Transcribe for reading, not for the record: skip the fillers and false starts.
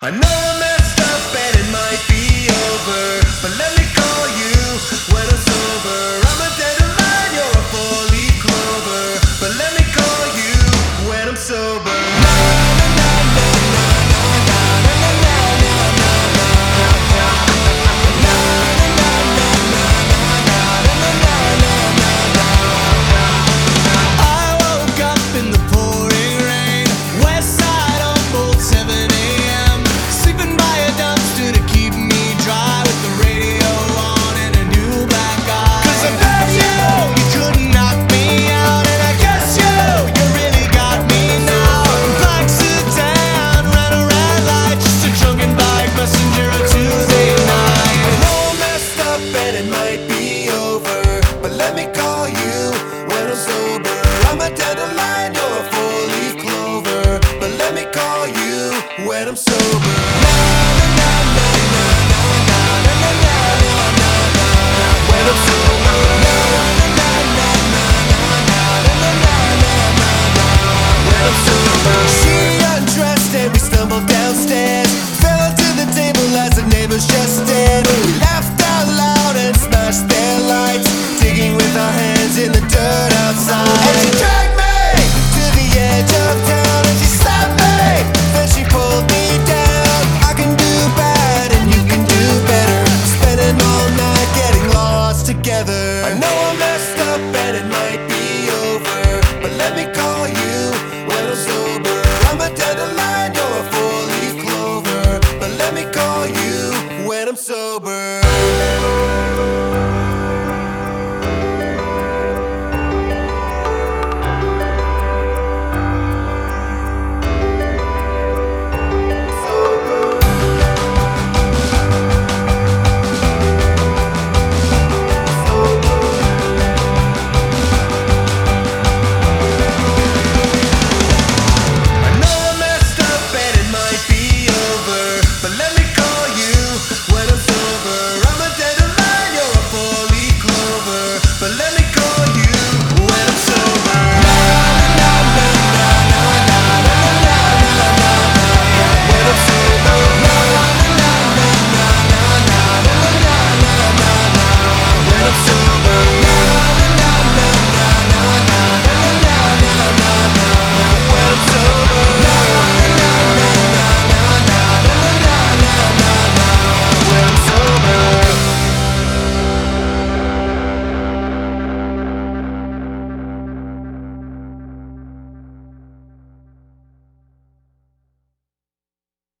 I know I messed up and it might be over, but let me call you when I'm sober. I'm a dandelion, you're a four-leaf clover, but let me call you when I'm sober. I woke up in the pouring rain, west side on Bolt 7 a.m. Sleeping by a dumpster to keep me dry, with the radio on and a new black eye. 'Cause I bet you couldn't knock me out, and I guess you really got me now. Black sedan, ran a red light, just a drunken bike messenger of Tuesday night. I know I messed up and it might be over, but let me call you when I'm sober. I'm a dandelion, you're a four-leaf clover, but let me call you when I'm sober. When I'm sober. When I'm sober. She undressed and we stumbled downstairs, fell to the table as the neighbors just stared. We laughed out loud and smashed their lights, digging with our hands in the dirt outside. And she dragged me to the edge of town and she slapped me, then she pulled me down. I can do bad and you can do better, spending all night getting lost together. I know I messed up and it might be over, but let me call you when I'm sober. I'm a dandelion, you're a four-leaf clover, but let me call you when I'm sober.